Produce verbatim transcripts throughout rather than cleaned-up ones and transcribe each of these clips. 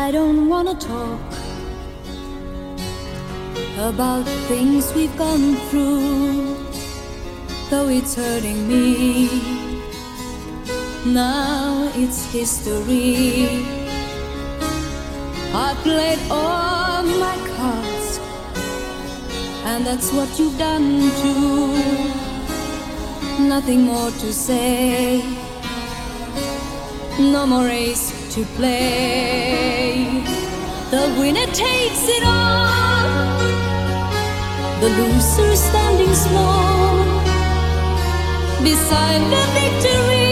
I don't wanna talk about things we've gone through, though it's hurting me. Now it's history. I played all my cards, and that's what you've done too. Nothing more to say, no more race to play. The winner takes it all, the loser standing small beside the victory.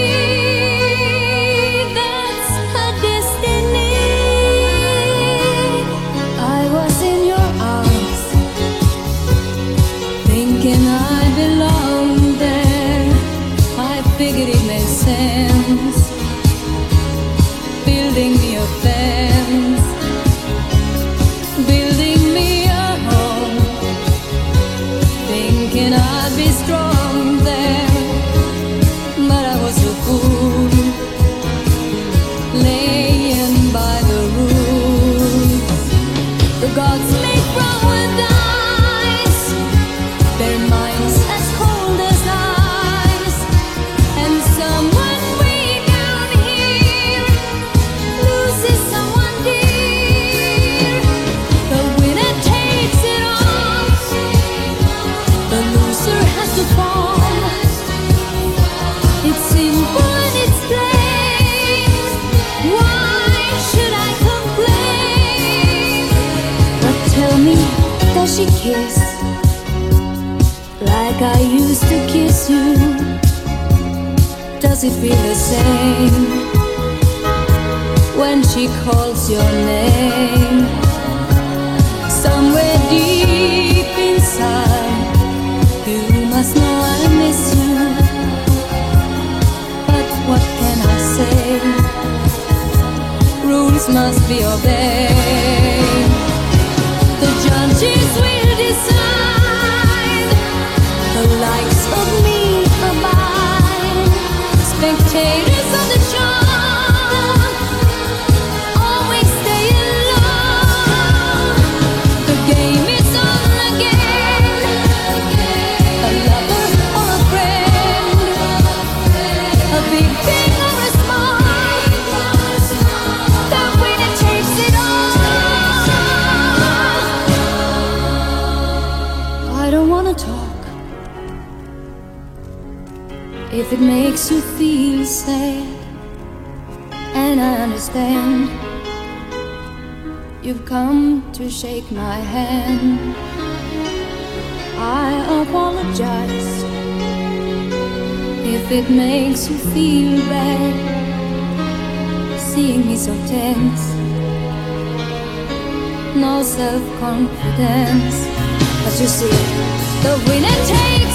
That's her destiny. I was in your arms, thinking I belonged there. I figured it made sense, building me a fence, building me a home, thinking I'd be strong there. But I was a fool, laying by the rules. The gods make wrong with ice, their minds as cold as ice. And someone way down here loses someone dear. The winner takes it all, the loser has to fall. It's simple and it's plain. Why should I complain? But tell me, does she kiss like I used to kiss you? Does it feel the same when she calls your name? Somewhere deep inside, you must know I miss you. But what can I say? Rules must be obeyed. The judges will decide, the likes of me are mine. Spectators of the show always stay alone. The game is on again, a lover or a friend, a big thing or a small, the winner takes it all. I don't wanna talk if it makes you feel sad, and I understand. You've come to shake my hand. I apologize if it makes you feel bad, seeing me so tense, no self-confidence. But you see, the winner takes